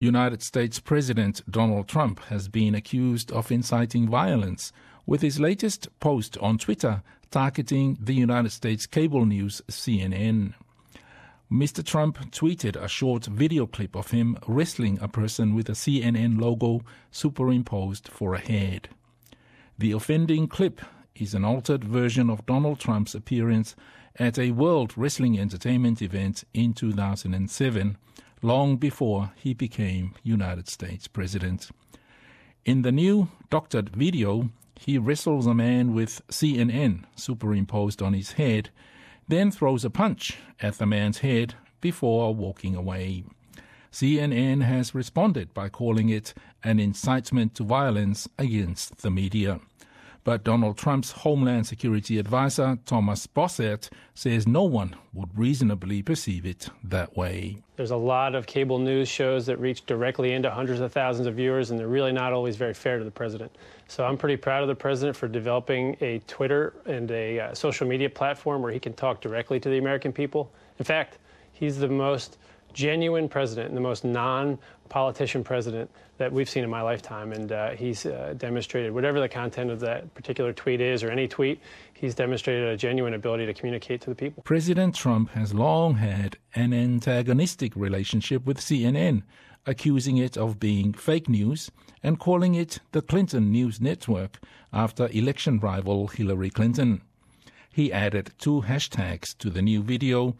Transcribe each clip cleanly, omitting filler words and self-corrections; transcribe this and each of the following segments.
United States President Donald Trump has been accused of inciting violence, with his latest post on Twitter targeting the United States cable news CNN. Mr. Trump tweeted a short video clip of him wrestling a person with a CNN logo superimposed for a head. The offending clip is an altered version of Donald Trump's appearance at a World Wrestling Entertainment event in 2007, long before he became United States President. In the new doctored video, he wrestles a man with CNN superimposed on his head, then throws a punch at the man's head before walking away. CNN has responded by calling it an incitement to violence against the media. But Donald Trump's Homeland Security advisor, Thomas Bossert, says no one would reasonably perceive it that way. There's a lot of cable news shows that reach directly into hundreds of thousands of viewers, and they're really not always very fair to the president. So I'm pretty proud of the president for developing a Twitter and a social media platform where he can talk directly to the American people. In fact, he's the most genuine president and the most non-politician president that we've seen in my lifetime, and he's demonstrated, whatever the content of that particular tweet is or any tweet, he's demonstrated a genuine ability to communicate to the people. President Trump has long had an antagonistic relationship with CNN, accusing it of being fake news and calling it the Clinton News Network after election rival Hillary Clinton. He added 2 hashtags to the new video,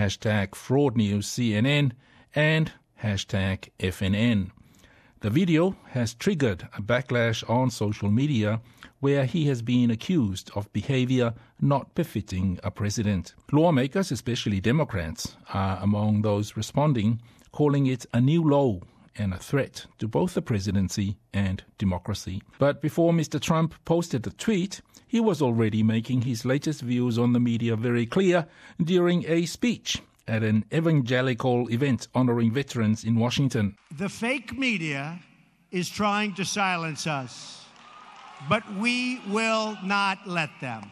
#FraudNewsCNN and #FNN. The video has triggered a backlash on social media where he has been accused of behavior not befitting a president. Lawmakers, especially Democrats, are among those responding, calling it a new low and a threat to both the presidency and democracy. But before Mr. Trump posted the tweet, he was already making his latest views on the media very clear during a speech at an evangelical event honoring veterans in Washington. The fake media is trying to silence us, but we will not let them,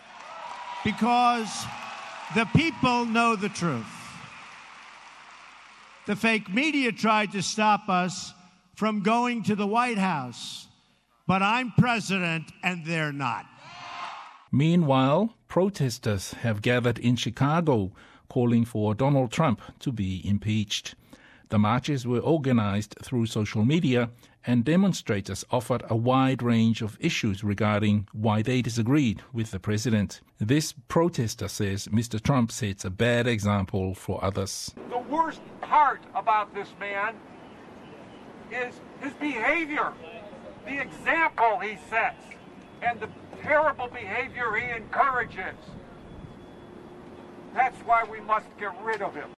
because the people know the truth. The fake media tried to stop us from going to the White House, but I'm president and they're not. Meanwhile, protesters have gathered in Chicago calling for Donald Trump to be impeached. The marches were organized through social media, and demonstrators offered a wide range of issues regarding why they disagreed with the president. This protester says Mr. Trump sets a bad example for others. The worst part about this man is his behavior, the example he sets, and the terrible behavior he encourages. That's why we must get rid of him.